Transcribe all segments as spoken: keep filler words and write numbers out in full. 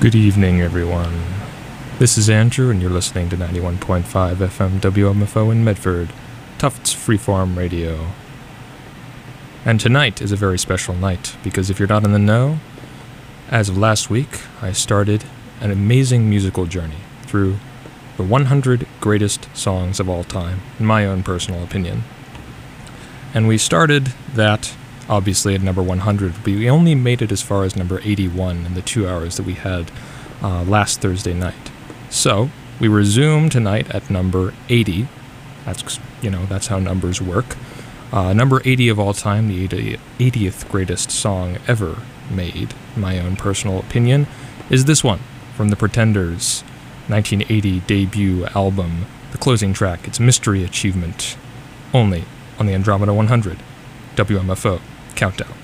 Good evening, everyone. This is Andrew, and you're listening to ninety-one point five F M W M F O in Medford, Tufts Freeform Radio. And tonight is a very special night, because if you're not in the know, as of last week, I started an amazing musical journey through the one hundred greatest songs of all time, in my own personal opinion. And we started that, obviously, at number one hundred, but we only made it as far as number eighty-one in the two hours that we had uh, last Thursday night. So, we resume tonight at number eighty. That's, you know, that's how numbers work. Uh, number eighty of all time, the eightieth greatest song ever made, in my own personal opinion, is this one, from the Pretenders' nineteen eighty debut album, the closing track. It's Mystery Achievement, only on the Andromeda one hundred, W M F O Countdown.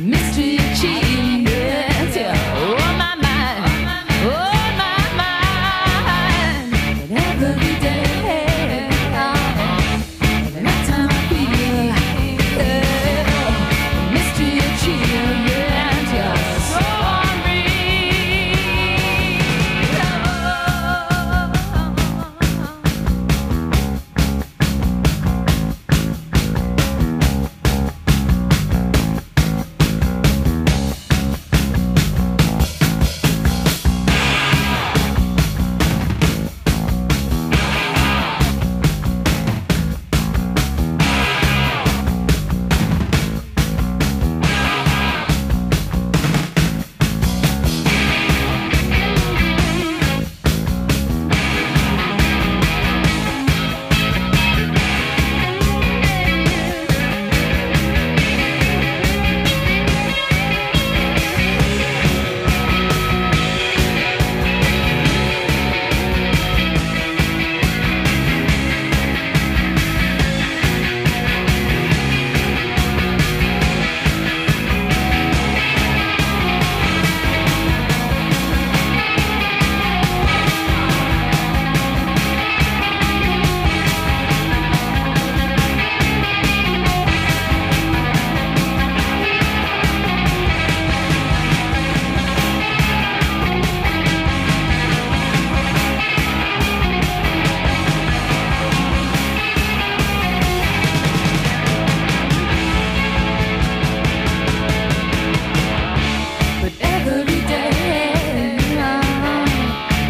Mystery achievement, yeah. Oh my mind, oh my mind.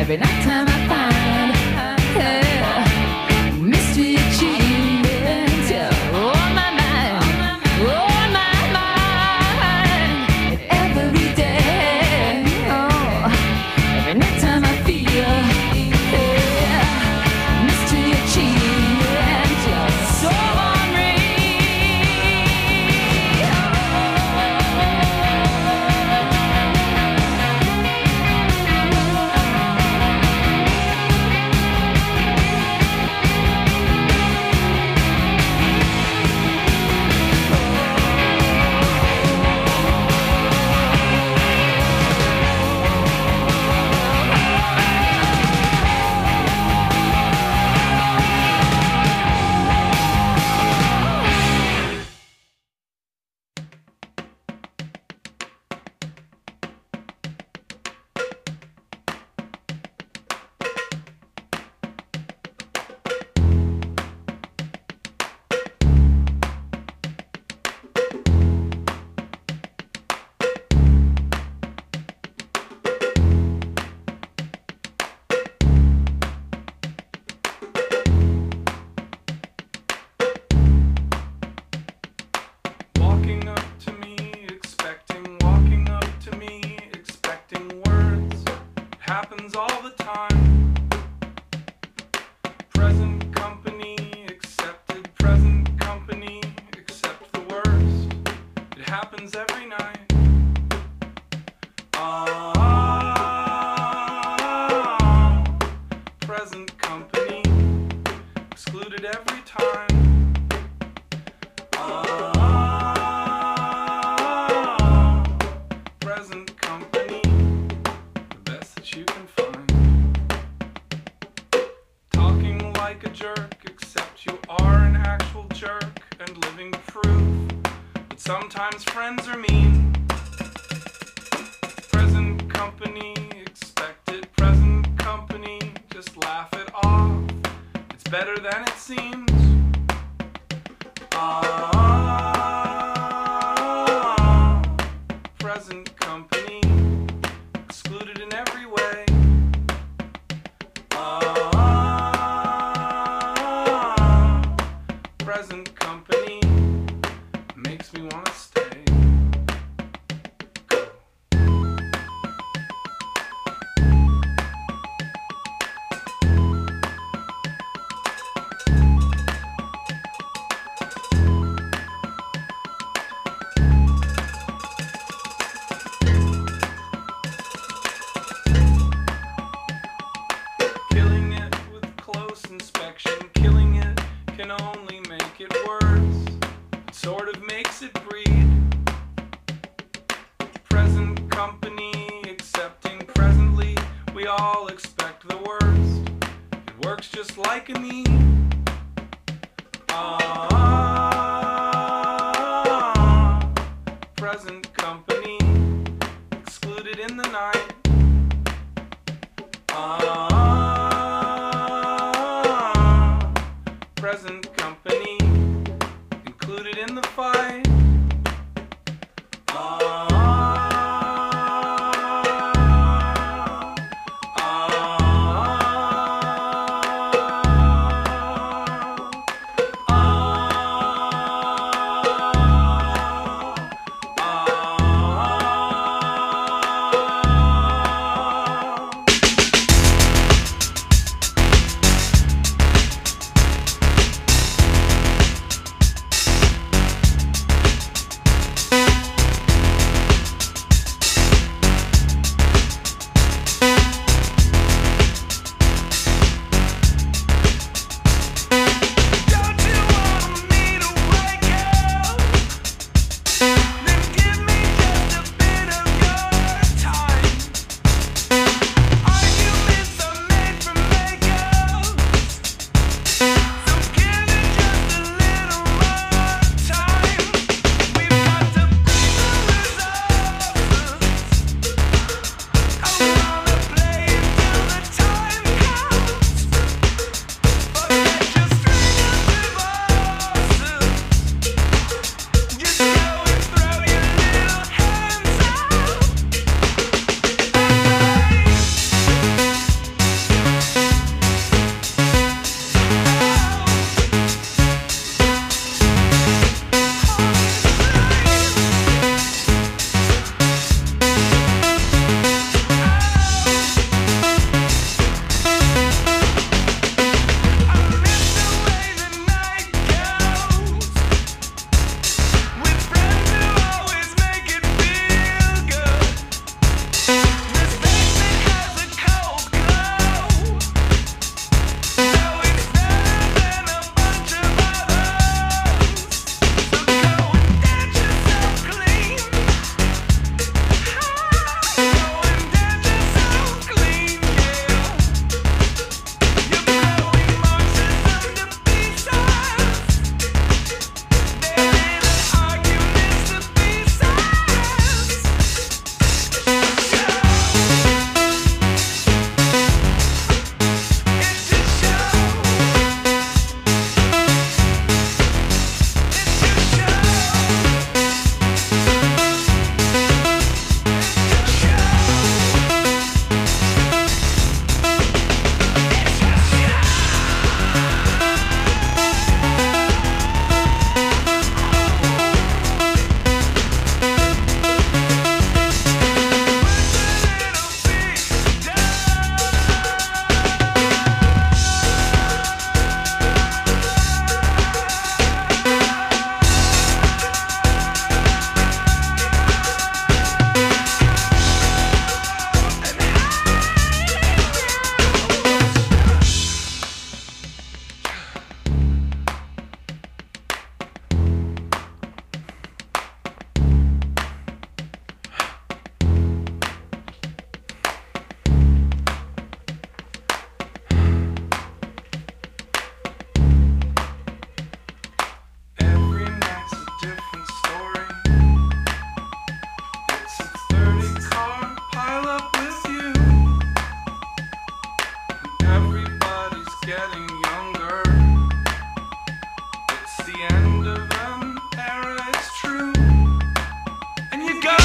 every night time I find yeah, mystery achievement on my mind, on my mind, and every day, oh, every night time I feel yeah, mystery achievement, just so unreal. Walking up to me, expecting, walking up to me, expecting words. It happens all the time. Present company accepted, present company accept the worst. It happens every night. Ah, present company excluded every time. Ah, present company, the best that you can find. Talking like a jerk, except you are an actual jerk, and living proof that sometimes friends are mean. Present company, expected present company, just laugh it off. It's better than it seems. Ah, present company, excluded in every way. Ah, present company, makes me want to stay. Go. Killing it with close inspection, killing it can only make it worse. It sort of makes it breed. Present company accepting presently, we all expect the worst. It works just like a meme. Ah, present company excluded in the night. Ah, present company included in the fight. Ah, getting younger. It's the end of an era, it's true. And you go.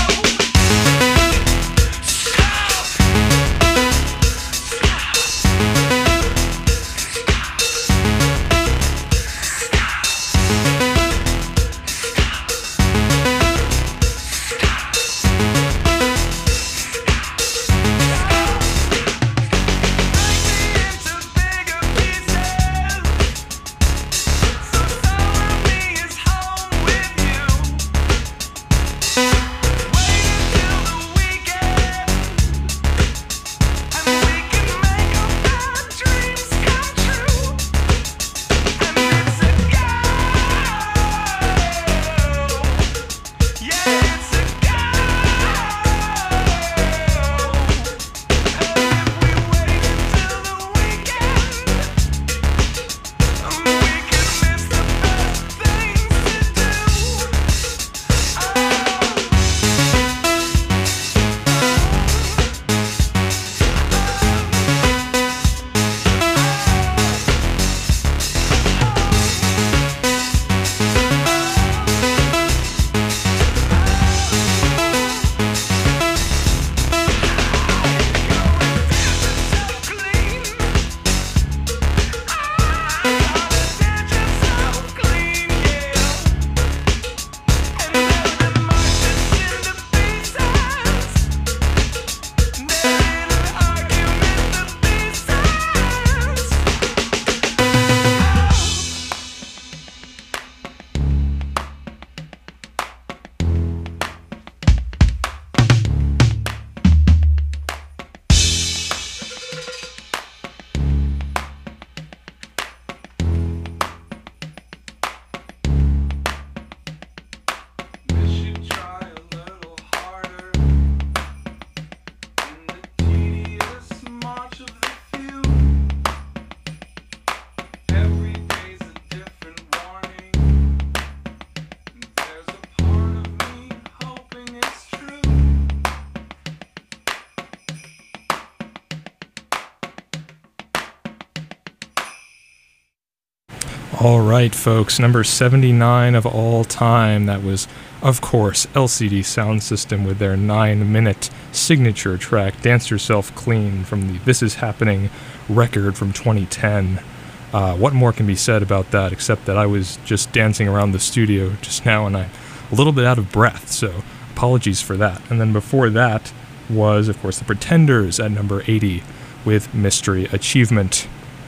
All right, folks, number seventy-nine of all time. That was, of course, L C D Sound System with their nine-minute signature track, Dance Yourself Clean, from the This Is Happening record from twenty ten. Uh, what more can be said about that, except that I was just dancing around the studio just now, and I'm a little bit out of breath, so apologies for that. And then before that was, of course, The Pretenders at number eighty with Mystery Achievement.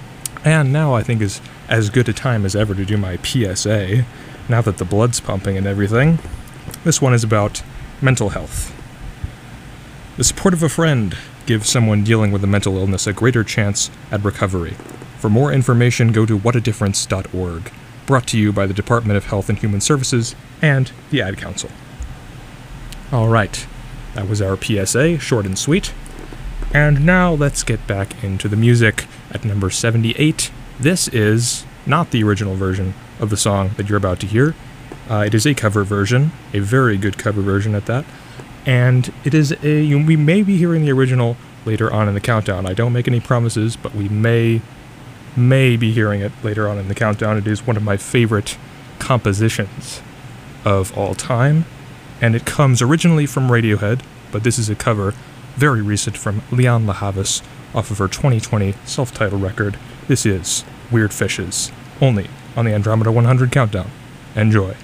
And now I think is as good a time as ever to do my P S A, now that the blood's pumping and everything. This one is about mental health. The support of a friend gives someone dealing with a mental illness a greater chance at recovery. For more information, go to what a difference dot org. Brought to you by the Department of Health and Human Services and the Ad Council. All right, that was our P S A, short and sweet. And now let's get back into the music. At number seventy-eight, this is not the original version of the song that you're about to hear. Uh, it is a cover version, a very good cover version at that. And it is a, you, we may be hearing the original later on in the countdown. I don't make any promises, but we may, may be hearing it later on in the countdown. It is one of my favorite compositions of all time. And it comes originally from Radiohead, but this is a cover, very recent, from Lianne La Havas off of her twenty twenty self-titled record. This is Weird Fishes, only on the Andromeda one hundred Countdown. Enjoy.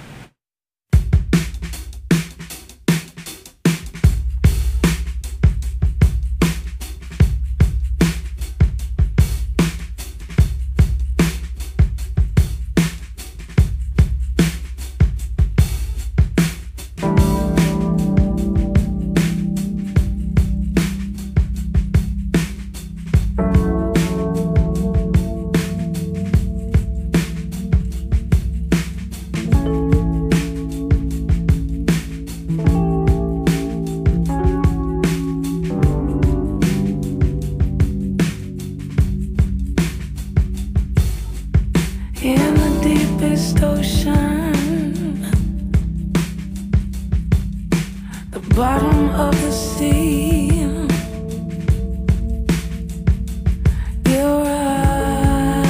You're right.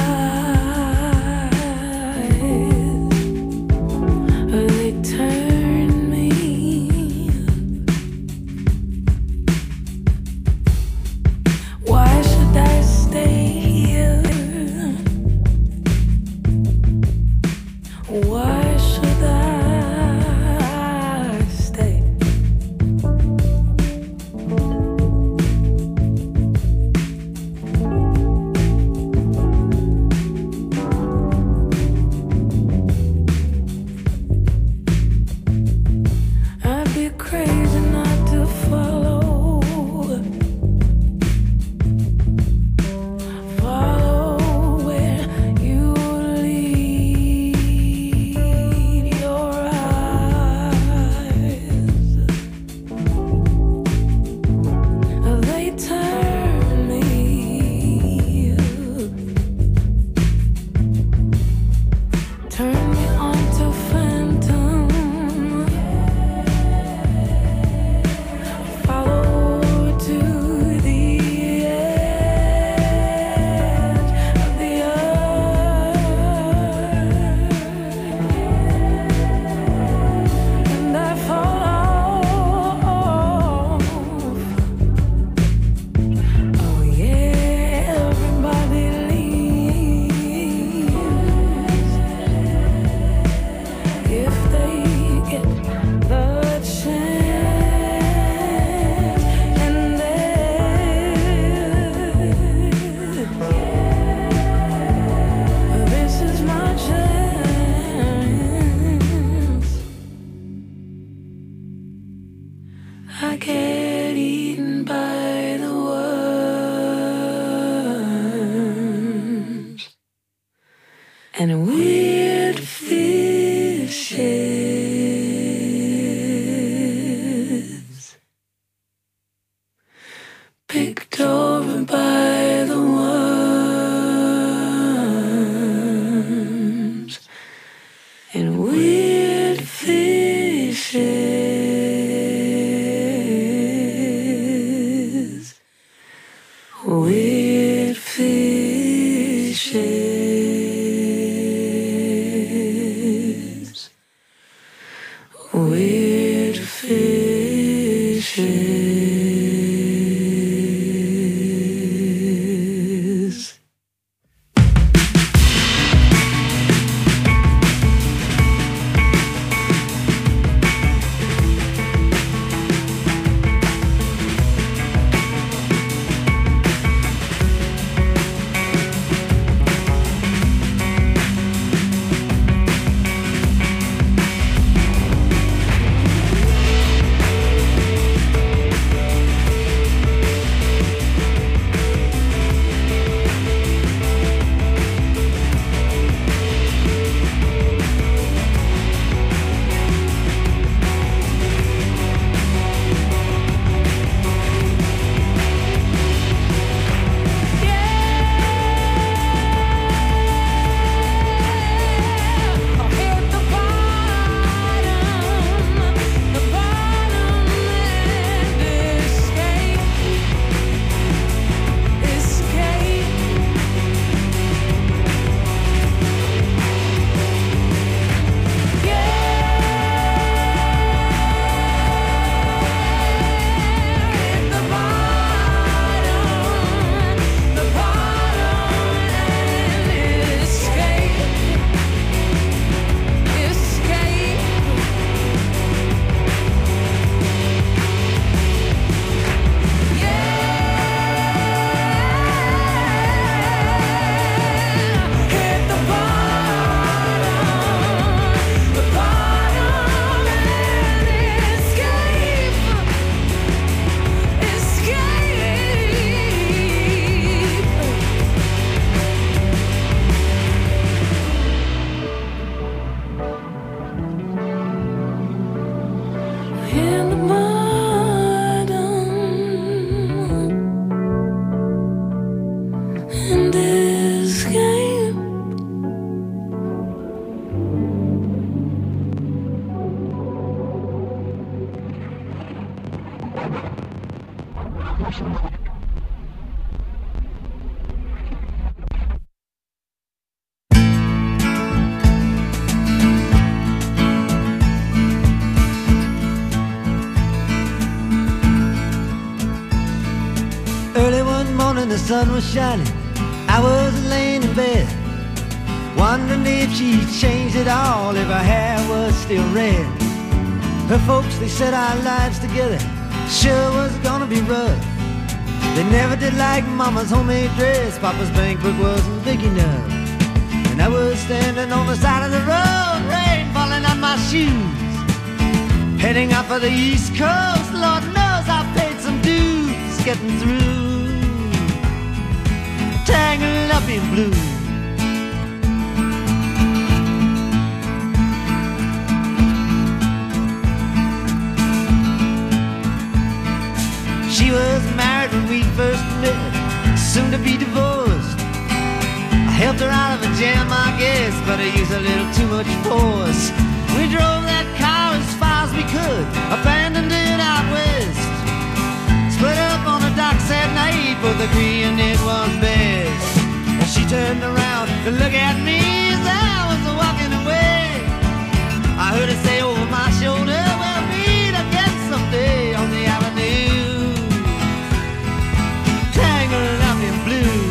and weird fishes picked over by the worms and weird fishes, weird fishes, weird fishes. Early one morning the sun was shining, I was laying in bed, wondering if she changed it all, if her hair was still red. Her folks, they said our lives together sure was gonna be rough. They never did like Mama's homemade dress, Papa's bank book wasn't big enough. And I was standing on the side of the road, rain falling on my shoes, heading out for the East Coast. Lord knows I paid some dues getting through, tangled up in blue. She was married when we first met, soon to be divorced. I helped her out of a jam, I guess, but I used a little too much force. We drove that car as far as we could, abandoned it out west. Split up on the docks at night, both agreeing it was best. And she turned around to look at me as I was walking away. I heard her say over my shoulder, we'll meet again someday on the avenue, tangled up in blue.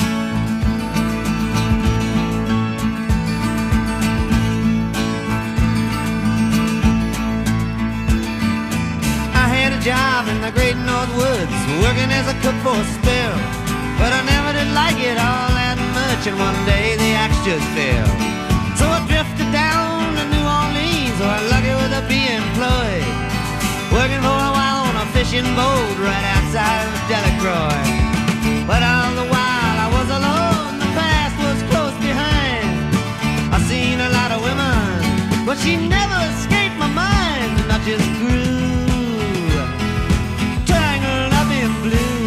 I had a job in the great North Woods, working as a cook for a spell, but I never did like it all that much, and one day the axe just fell. So I drifted down to New Orleans, where I'm lucky with a be employed, working for a while on a fishing boat right outside of Delacroix. But all the while I was alone, the past was close behind. she never escaped my mind, and I just grew tangled up in blue.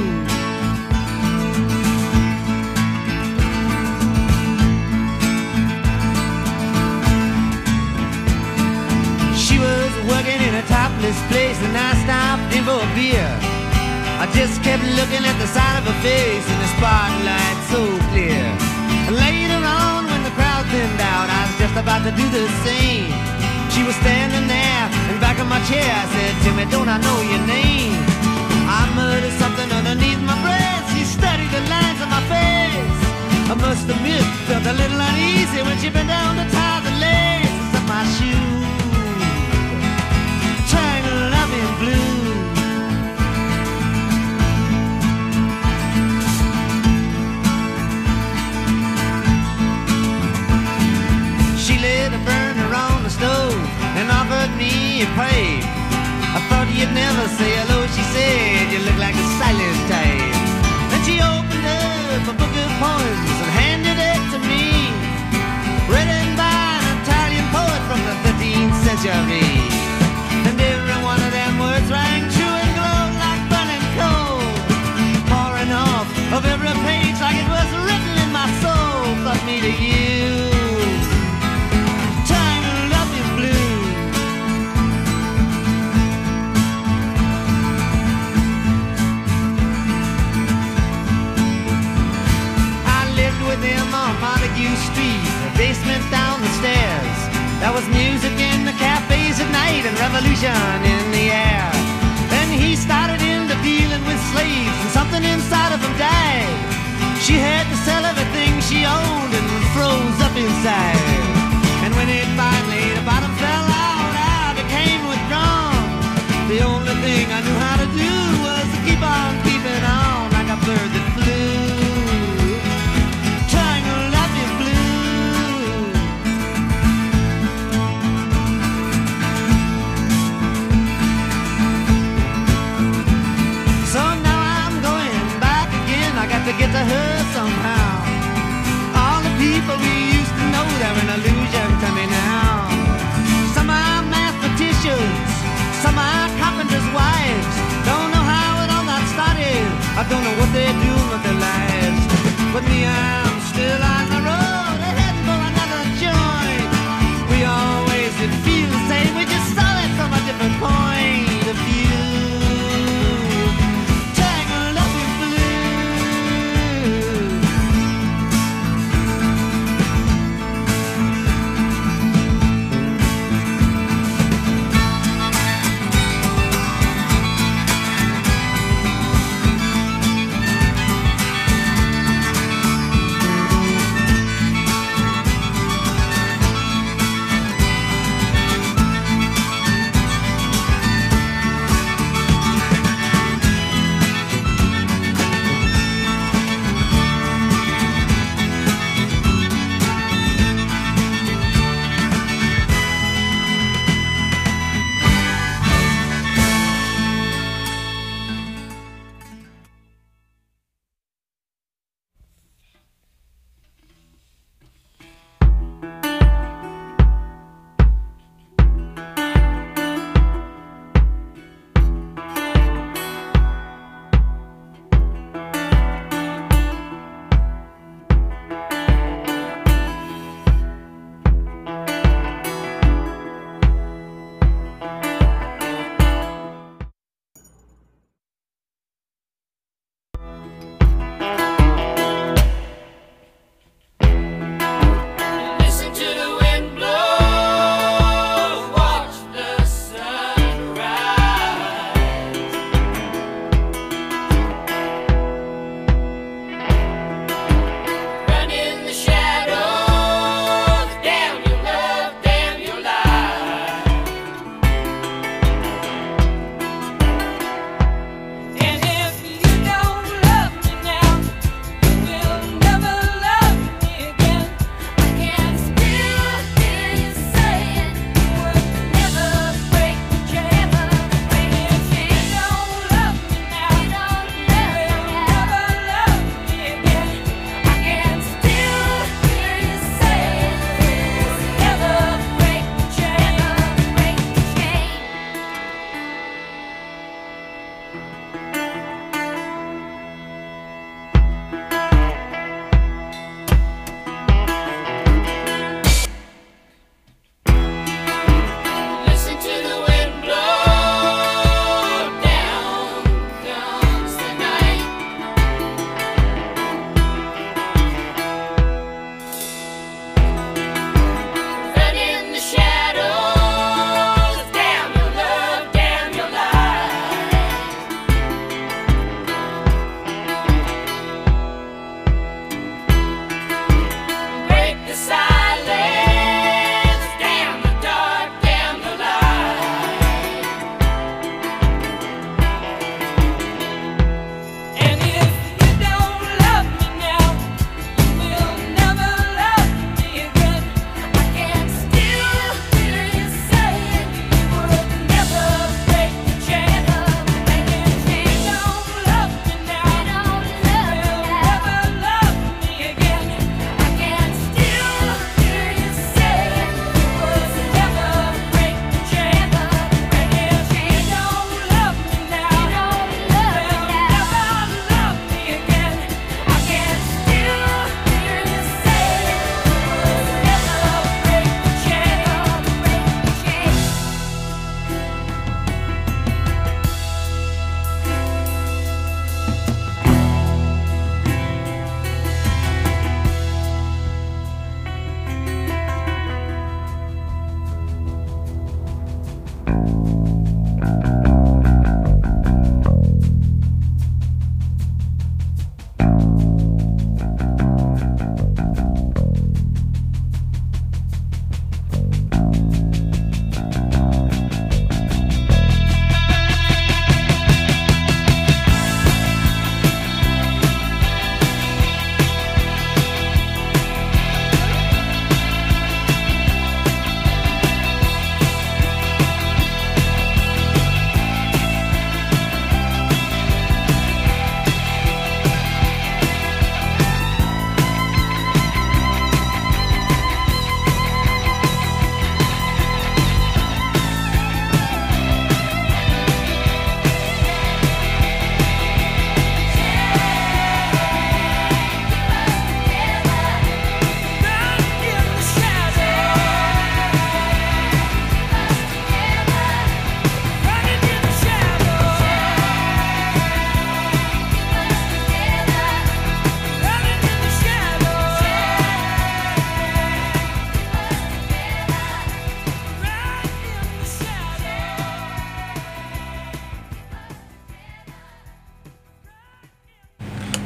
She was working in a topless place, and I stopped in for a beer. I just kept looking at the side of her face in the spotlight so clear. And later on, when the crowd thinned out, I was just about to do the same. She was standing there, and back in my chair I said, Timmy, don't I know your name? I muttered something underneath my breath. She studied the lines on my face. I must admit, felt a little uneasy when she bent down to tie the laces of my shoes, tangled up in blue. A burner on the stove and offered me a pipe. I thought you'd never say hello, she said, you look like a silent type. Then she opened up a book of poems and handed it to me, written by an Italian poet from the thirteenth century. And every one of them words rang true and glowed like burning coal, pouring off of every page like it was written in my soul. Thought me to you, them on Montague Street, the basement down the stairs. There was music in the cafes at night and revolution in the air. Then he started into dealing with slaves, and something inside of him died. She had to sell everything she owned and froze up inside. And when it finally, the bottom fell out, I became withdrawn. The only thing I knew how to do was to keep on keeping on like a bird that flew. To get to her somehow.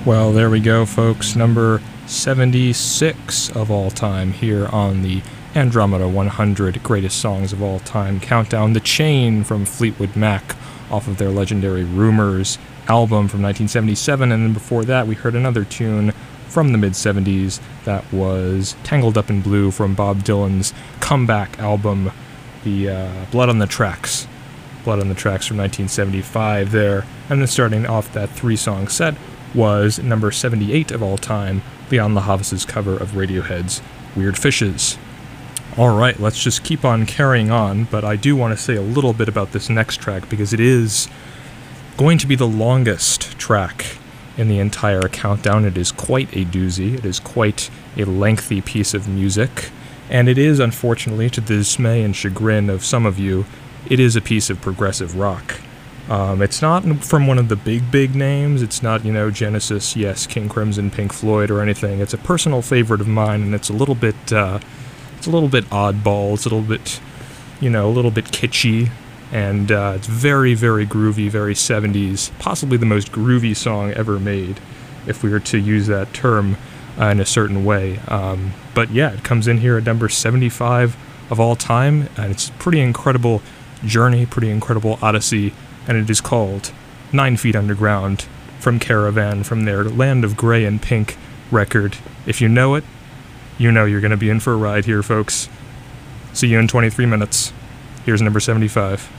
Well, there we go, folks. Number seventy-six of all time here on the Andromeda one hundred Greatest Songs of All Time Countdown. The Chain from Fleetwood Mac off of their legendary Rumours album from nineteen seventy-seven. And then before that, we heard another tune from the mid-seventies that was Tangled Up in Blue from Bob Dylan's comeback album, the uh, Blood on the Tracks. Blood on the Tracks from nineteen seventy-five there. And then starting off that three-song set was number seventy-eight of all time, Leon Lahavas' cover of Radiohead's Weird Fishes. Alright, let's just keep on carrying on, but I do want to say a little bit about this next track because it is going to be the longest track in the entire countdown. It is quite a doozy, it is quite a lengthy piece of music, and it is, unfortunately, to the dismay and chagrin of some of you, it is a piece of progressive rock. Um, it's not from one of the big, big names. It's not, you know, Genesis, Yes, King Crimson, Pink Floyd, or anything. It's a personal favorite of mine, and it's a little bit, uh, it's a little bit oddball. It's a little bit, you know, a little bit kitschy, and uh, it's very, very groovy, very seventies. Possibly the most groovy song ever made, if we were to use that term uh, in a certain way. Um, but yeah, it comes in here at number seventy-five of all time, and it's a pretty incredible journey, pretty incredible odyssey. And it is called Nine Feet Underground from Caravan, from their Land of Grey and Pink record. If you know it, you know you're going to be in for a ride here, folks. See you in twenty-three minutes. Here's number seventy-five.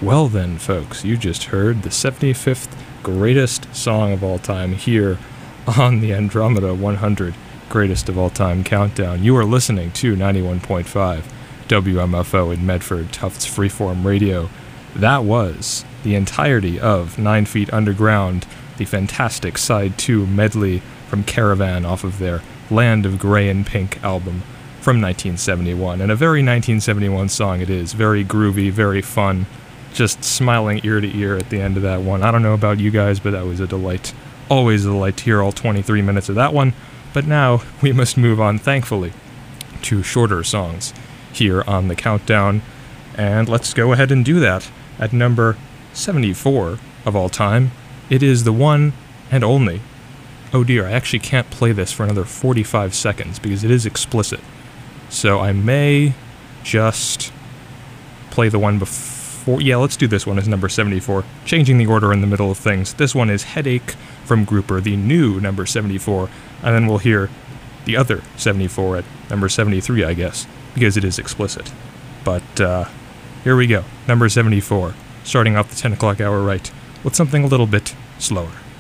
Well then, folks, you just heard the seventy-fifth greatest song of all time here on the Andromeda one hundred Greatest of All Time Countdown. You are listening to ninety-one point five W M F O in Medford, Tufts Freeform Radio. That was the entirety of Nine Feet Underground, the fantastic Side two medley from Caravan off of their Land of Grey and Pink album from nineteen seventy-one. And a very nineteen seventy-one song it is. Very groovy, very fun. Just smiling ear to ear at the end of that one. I don't know about you guys, but that was a delight. Always a delight to hear all twenty-three minutes of that one. But now we must move on, thankfully, to shorter songs here on the countdown. And let's go ahead and do that. At number seventy-four of all time, it is the one and only. Oh dear, I actually can't play this for another forty-five seconds because it is explicit. So I may just play the one before. Yeah, let's do this one as number seventy-four. Changing the order in the middle of things. This one is Headache from Grouper, the new number seventy-four. And then we'll hear the other seventy-four at number seventy-three, I guess, because it is explicit. But uh, here we go. Number seventy-four. Starting off the ten o'clock hour right with something a little bit slower.